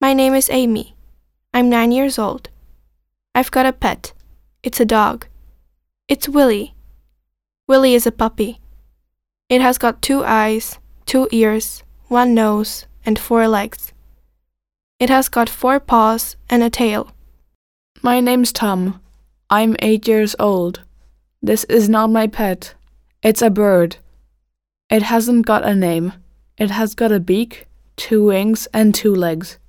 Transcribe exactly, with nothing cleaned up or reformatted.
My name is Amy. I'm nine years old. I've got a pet. It's a dog. It's Willie. Willie is a puppy. It has got two eyes, two ears, one nose, and four legs. It has got four paws and a tail. My name's Tom. I'm eight years old. This is not my pet. It's a bird. It hasn't got a name. It has got a beak, two wings, and two legs.